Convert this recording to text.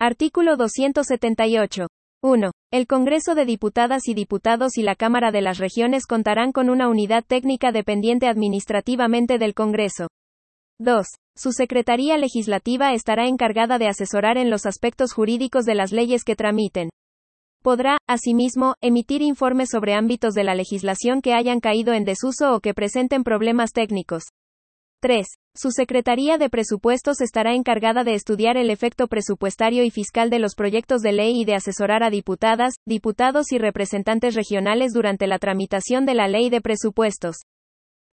Artículo 278. 1. El Congreso de Diputadas y Diputados y la Cámara de las Regiones contarán con una unidad técnica dependiente administrativamente del Congreso. 2. Su Secretaría Legislativa estará encargada de asesorar en los aspectos jurídicos de las leyes que tramiten. Podrá, asimismo, emitir informes sobre ámbitos de la legislación que hayan caído en desuso o que presenten problemas técnicos. 3. Su Secretaría de Presupuestos estará encargada de estudiar el efecto presupuestario y fiscal de los proyectos de ley y de asesorar a diputadas, diputados y representantes regionales durante la tramitación de la Ley de Presupuestos.